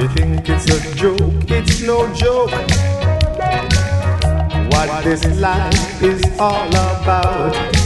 You think it's a joke, it's no joke. What this life is all about.